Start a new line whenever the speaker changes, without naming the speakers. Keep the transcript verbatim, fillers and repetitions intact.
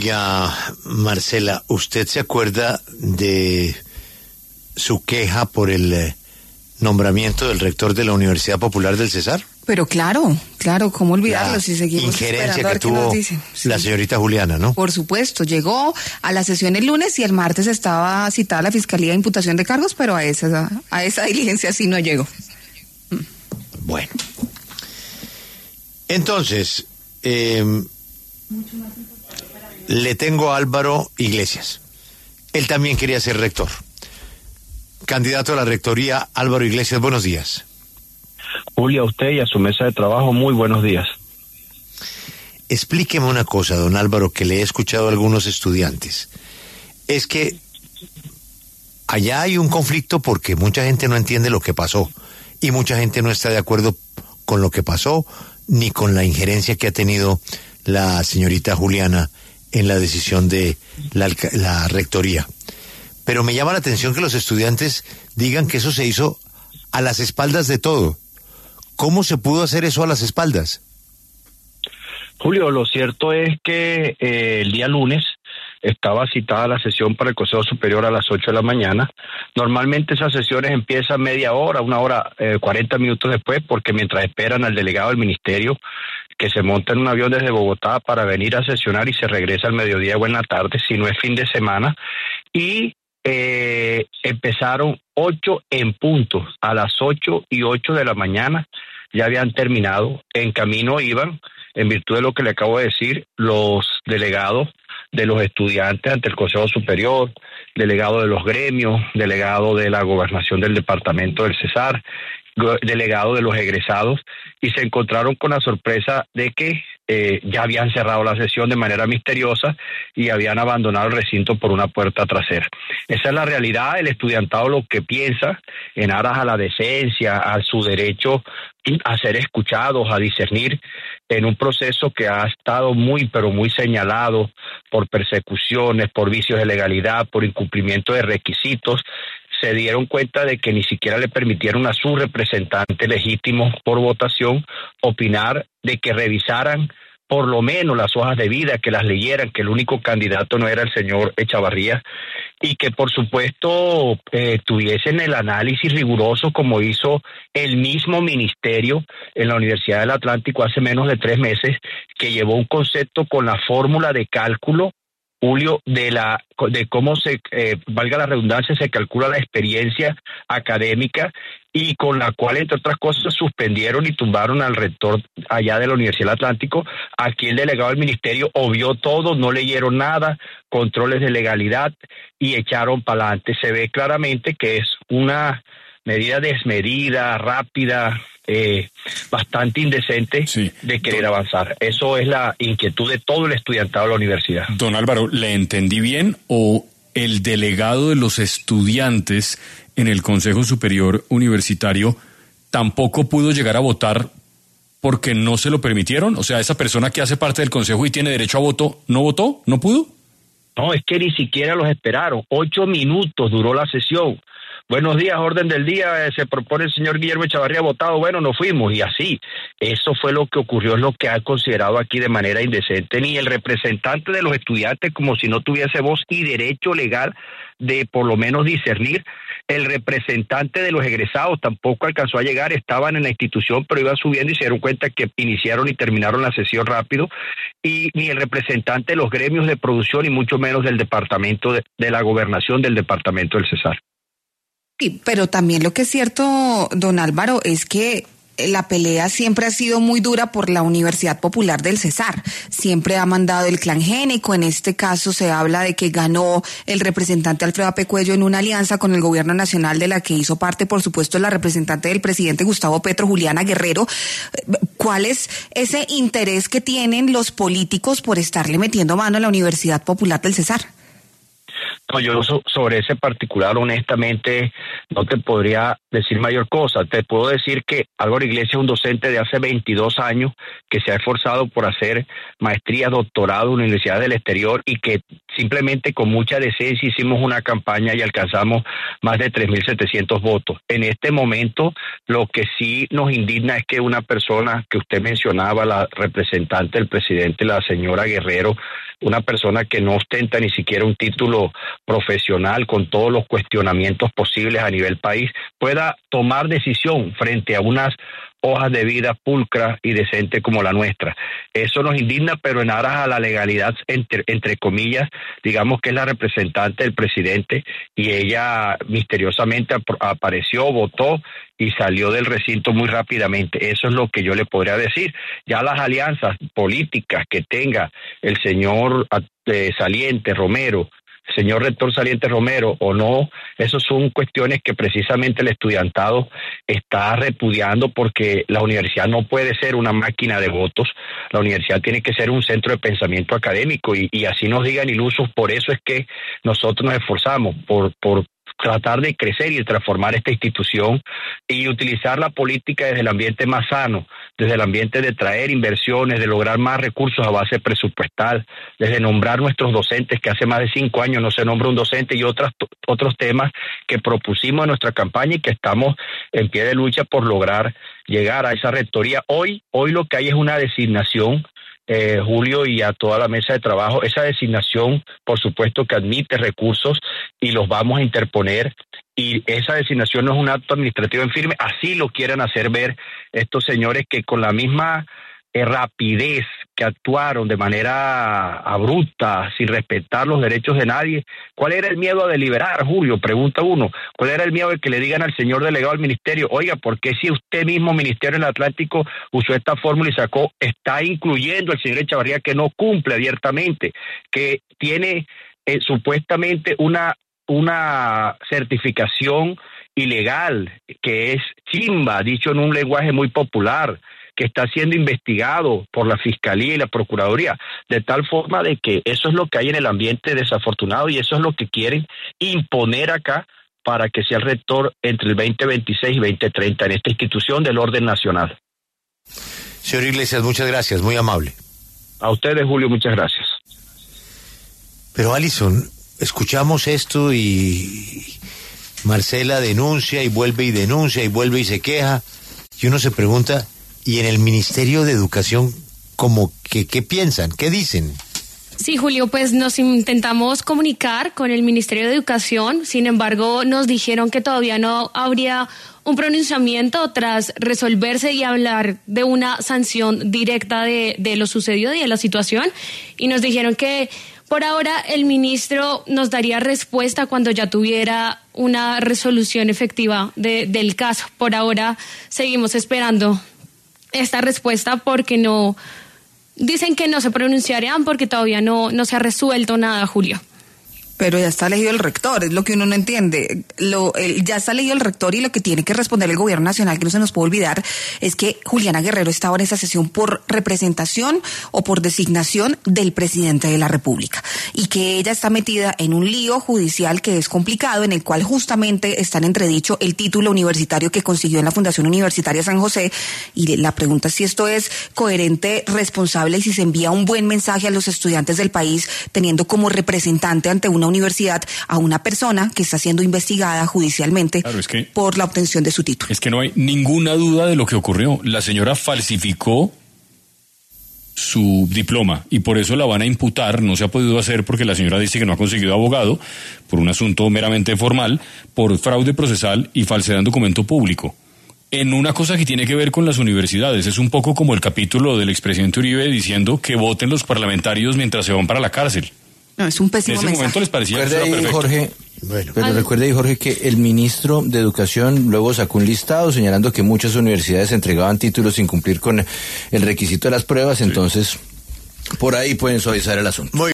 Ya, Marcela, ¿usted se acuerda de su queja por el eh, nombramiento del rector de la Universidad Popular del Cesar?
Pero claro, claro, ¿cómo olvidarlo?
La
si seguimos
injerencia
esperando a
que
ver qué
tuvo
nos dicen. Sí.
La señorita Juliana, ¿no?
Por supuesto, llegó a la sesión el lunes y el martes estaba citada la Fiscalía de Imputación de Cargos, pero a esa, a esa diligencia sí no llegó.
Bueno. Entonces, eh, le tengo a Álvaro Iglesias. Él también quería ser rector. Candidato a la rectoría, Álvaro Iglesias, buenos días.
Julio, a usted y a su mesa de trabajo, muy buenos días.
Explíqueme una cosa, don Álvaro, que le he escuchado a algunos estudiantes. Es que allá hay un conflicto porque mucha gente no entiende lo que pasó y mucha gente no está de acuerdo con lo que pasó ni con la injerencia que ha tenido la señorita Juliana en la decisión de la, la rectoría. Pero me llama la atención que los estudiantes digan que eso se hizo a las espaldas de todo. ¿Cómo se pudo hacer eso a las espaldas?
Julio, lo cierto es que eh, el día lunes estaba citada la sesión para el Consejo Superior a las ocho de la mañana. Normalmente esas sesiones empiezan media hora, una hora, eh, cuarenta minutos después, porque mientras esperan al delegado del ministerio, que se monta en un avión desde Bogotá para venir a sesionar y se regresa al mediodía o en la tarde, si no es fin de semana, y eh, empezaron ocho en punto, a las ocho y ocho de la mañana ya habían terminado, en camino iban, en virtud de lo que le acabo de decir, los delegados de los estudiantes ante el Consejo Superior, delegado de los gremios, delegado de la gobernación del departamento del Cesar, delegado de los egresados, y se encontraron con la sorpresa de que eh, ya habían cerrado la sesión de manera misteriosa y habían abandonado el recinto por una puerta trasera. Esa es la realidad. El estudiantado lo que piensa, en aras a la decencia, a su derecho a ser escuchados, a discernir en un proceso que ha estado muy, pero muy señalado por persecuciones, por vicios de legalidad, por incumplimiento de requisitos, se dieron cuenta de que ni siquiera le permitieron a su representante legítimo por votación opinar, de que revisaran por lo menos las hojas de vida, que las leyeran, que el único candidato no era el señor Echavarría, y que por supuesto eh, tuviesen el análisis riguroso como hizo el mismo ministerio en la Universidad del Atlántico hace menos de tres meses, que llevó un concepto con la fórmula de cálculo, Julio, de la de cómo se, eh, valga la redundancia, se calcula la experiencia académica y con la cual, entre otras cosas, suspendieron y tumbaron al rector allá de la Universidad del Atlántico. Aquí el delegado del ministerio obvió todo, no leyeron nada, controles de legalidad y echaron para adelante. Se ve claramente que es una medida desmedida, rápida, eh, bastante indecente, sí, de querer don, avanzar. Eso es la inquietud de todo el estudiantado de la universidad.
Don Álvaro, ¿le entendí bien o el delegado de los estudiantes en el Consejo Superior Universitario tampoco pudo llegar a votar porque no se lo permitieron? O sea, esa persona que hace parte del Consejo y tiene derecho a voto, ¿no votó? ¿No pudo?
No, es que ni siquiera los esperaron. Ocho minutos duró la sesión. Buenos días, orden del día, eh, se propone el señor Guillermo Echavarría votado, bueno, nos fuimos, y así. Eso fue lo que ocurrió, es lo que ha considerado aquí de manera indecente. Ni el representante de los estudiantes, como si no tuviese voz y derecho legal de por lo menos discernir, el representante de los egresados tampoco alcanzó a llegar, estaban en la institución, pero iban subiendo y se dieron cuenta que iniciaron y terminaron la sesión rápido, y ni el representante de los gremios de producción, y mucho menos del departamento de, de la gobernación del departamento del Cesar.
Sí, pero también lo que es cierto, don Álvaro, es que la pelea siempre ha sido muy dura por la Universidad Popular del Cesar. Siempre ha mandado el clan génico. En este caso se habla de que ganó el representante Alfredo Ape Cuello en una alianza con el gobierno nacional de la que hizo parte, por supuesto, la representante del presidente Gustavo Petro, Juliana Guerrero. ¿Cuál es ese interés que tienen los políticos por estarle metiendo mano a la Universidad Popular del Cesar?
No, yo so, sobre ese particular, honestamente, no te podría decir mayor cosa. Te puedo decir que Álvaro Iglesias es un docente de hace veintidós años que se ha esforzado por hacer maestría, doctorado en universidades del exterior y que simplemente con mucha decencia hicimos una campaña y alcanzamos más de tres mil setecientos votos. En este momento, lo que sí nos indigna es que una persona que usted mencionaba, la representante del presidente, la señora Guerrero, una persona que no ostenta ni siquiera un título profesional con todos los cuestionamientos posibles a nivel país, pueda tomar decisión frente a unas hojas de vida pulcras y decentes como la nuestra. Eso nos indigna, pero en aras a la legalidad, entre, entre comillas, digamos que es la representante del presidente y ella misteriosamente ap- apareció, votó y salió del recinto muy rápidamente. Eso es lo que yo le podría decir. Ya las alianzas políticas que tenga el señor eh, saliente Romero, señor rector saliente Romero o no, esas son cuestiones que precisamente el estudiantado está repudiando, porque la universidad no puede ser una máquina de votos, la universidad tiene que ser un centro de pensamiento académico y, y así nos digan ilusos. Por eso es que nosotros nos esforzamos por, por tratar de crecer y de transformar esta institución y utilizar la política desde el ambiente más sano, desde el ambiente de traer inversiones, de lograr más recursos a base presupuestal, desde nombrar nuestros docentes, que hace más de cinco años no se nombra un docente, y otras, otros temas que propusimos en nuestra campaña y que estamos en pie de lucha por lograr llegar a esa rectoría. Hoy, hoy lo que hay es una designación, Eh, Julio, y a toda la mesa de trabajo. Esa designación, por supuesto, que admite recursos y los vamos a interponer, y esa designación no es un acto administrativo en firme, así lo quieren hacer ver estos señores que con la misma eh, rapidez que actuaron de manera abrupta, sin respetar los derechos de nadie. ¿Cuál era el miedo a deliberar, Julio? Pregunta uno. ¿Cuál era el miedo de que le digan al señor delegado del ministerio, oiga, ¿por qué si usted mismo, Ministerio del Atlántico, usó esta fórmula y sacó, está incluyendo al señor Echavarría, que no cumple abiertamente, que tiene eh, supuestamente una, una certificación ilegal, que es chimba, dicho en un lenguaje muy popular, que está siendo investigado por la Fiscalía y la Procuraduría, de tal forma de que eso es lo que hay en el ambiente desafortunado y eso es lo que quieren imponer acá para que sea el rector entre el veinte veintiséis y veinte treinta en esta institución del orden nacional.
Señor Iglesias, muchas gracias, muy amable.
A ustedes, Julio, muchas gracias.
Pero Alison, escuchamos esto y Marcela denuncia y vuelve y denuncia y vuelve y se queja, y uno se pregunta, ¿y en el Ministerio de Educación como que qué piensan? ¿Qué dicen?
Sí, Julio, pues nos intentamos comunicar con el Ministerio de Educación, sin embargo nos dijeron que todavía no habría un pronunciamiento tras resolverse y hablar de una sanción directa de, de lo sucedido y de la situación, y nos dijeron que por ahora el ministro nos daría respuesta cuando ya tuviera una resolución efectiva de, del caso. Por ahora seguimos esperando esta respuesta porque no, dicen que no se pronunciarían porque todavía no, no se ha resuelto nada, Julio.
Pero ya está elegido el rector, es lo que uno no entiende. Lo, el, ya está elegido el rector y lo que tiene que responder el gobierno nacional, que no se nos puede olvidar, es que Juliana Guerrero estaba en esa sesión por representación o por designación del presidente de la República, y que ella está metida en un lío judicial que es complicado, en el cual justamente está en entredicho el título universitario que consiguió en la Fundación Universitaria San José, y la pregunta es si esto es coherente, responsable, y si se envía un buen mensaje a los estudiantes del país, teniendo como representante ante una universidad a una persona que está siendo investigada judicialmente
claro, es que,
por la obtención de su título.
Es que no hay ninguna duda de lo que ocurrió. La señora falsificó su diploma y por eso la van a imputar. No se ha podido hacer porque la señora dice que no ha conseguido abogado por un asunto meramente formal, por fraude procesal y falsedad en documento público. En una cosa que tiene que ver con las universidades, es un poco como el capítulo del expresidente Uribe diciendo que voten los parlamentarios mientras se van para la cárcel.
No, es un pésimo
mensaje. En ese momento les parecía que
recuerde
eso era
ahí,
perfecto.
Jorge,
Bueno.
pero recuerde ahí, Jorge, que el ministro de Educación luego sacó un listado señalando que muchas universidades entregaban títulos sin cumplir con el requisito de las pruebas, sí. Entonces por ahí pueden suavizar el asunto. Muy